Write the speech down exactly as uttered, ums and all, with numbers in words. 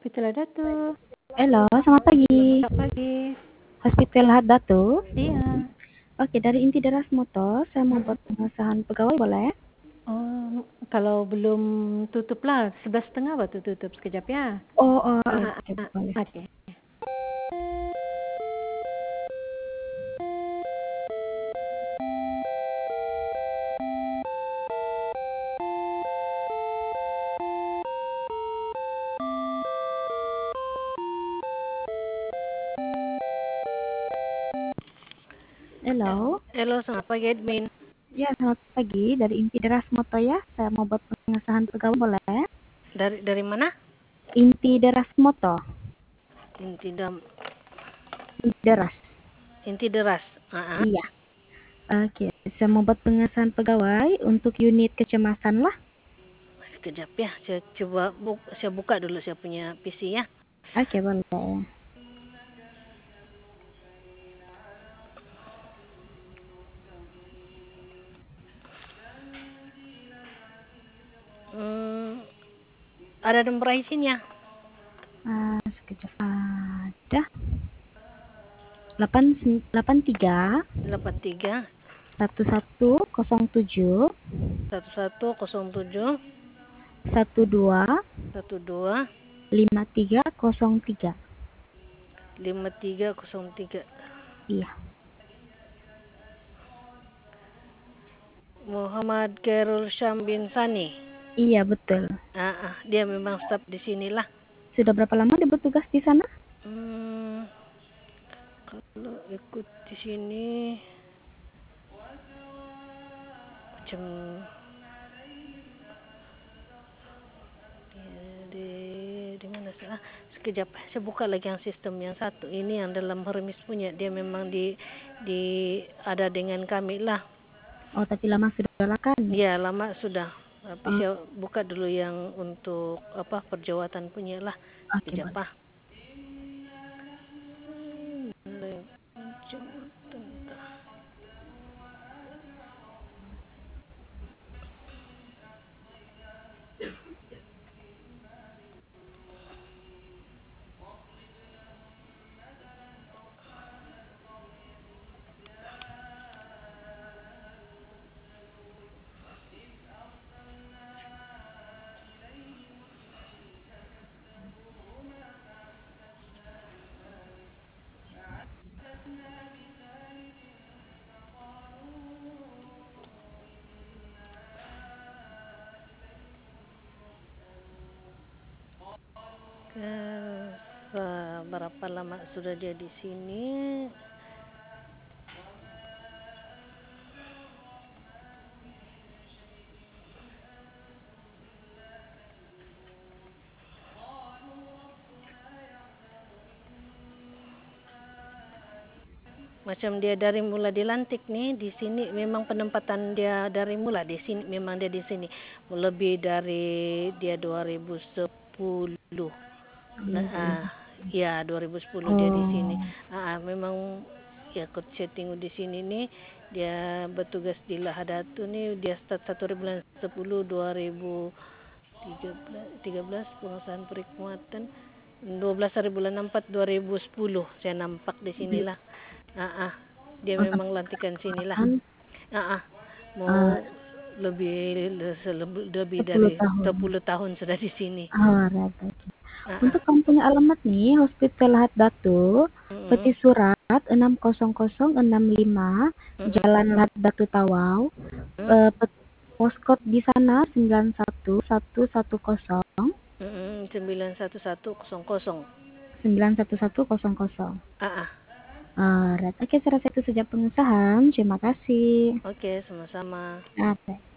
Hospital Datu. Halo, selamat pagi. Selamat pagi. Hospital Datu. Iya. Oke, dari Inti Deras Motor, saya mau Mm-mm. buat pengesahan pegawai, boleh? Oh, kalau belum tutup lah, sebelas setengah waktu tutup sekejap ya. Oh, oh Ah, oke, ah, boleh. Oke. Halo. Halo, selamat pagi admin. Ya, selamat pagi. Dari Inti Deras Motor ya, saya mau buat pengesahan pegawai, boleh? Dari dari mana? Inti Deras Motor. Inti dam, Inti Deras. inti deras. Ah, ah. Iya. Oke, saya mau buat pengesahan pegawai untuk unit kecemasan lah. Sekejap ya, saya coba buk, saya buka dulu saya punya P C ya. Oke, boleh. Hmm, ada nomor I C-nya. Ah, sekejap. Ada. delapan delapan tiga delapan tiga satu satu nol tujuh satu satu nol tujuh satu dua satu dua lima tiga nol tiga. lima tiga nol tiga. Iya. Muhammad Khairul Syam bin Sani. Iya, betul. Ah, ah, dia memang staf di sinilah. Sudah berapa lama dia bertugas di sana? Hmm, kalau ikut di sini macam di di mana sih? Ah, sekejap, saya buka lagi yang sistem yang satu ini yang dalam Hermes punya. Dia memang di di ada dengan kami lah. Oh, tapi lama sudah lah kan? Ya, lama sudah. Tapi Oh, saya buka dulu yang untuk apa perjawatan punya lah. oke, Sekejap boleh. ah. Uh, berapa lama sudah dia di sini? Macam dia dari mula dilantik nih di sini memang penempatan dia dari mula di sini memang dia di sini lebih dari dia dua ribu sepuluh. Nah, ah, ya dua ribu sepuluh dia di sini. Oh, Ah, memang ya ikut saya tengok di sini nih dia bertugas di Lahadatu nih dia start satu bulan sepuluh dua ribu tiga belas pengesahan perkhidmatan dua belas hari bulan empat dua ribu sepuluh saya nampak di di, sinilah. Ah, ah, dia oh, memang lantikan sinilah. kan, Ah, ah, uh, mau lebih lebih, lebih sepuluh dari tahun. sepuluh tahun sudah di sini. Oh, right, oke. Ah, ah. Untuk kamu punya alamat nih, Hospital Lahad Datu, Mm-mm. peti surat enam nol nol enam lima, Mm-mm. Jalan Lahad Datu Tawau, Mm-mm. uh, postcode di sana sembilan satu satu satu nol Mm-mm. sembilan satu satu nol nol. sembilan satu satu nol nol. Ah, ah. Alright, oke, saya rasa itu saja pengusahaan. Terima kasih. Oke, sama-sama. Oke.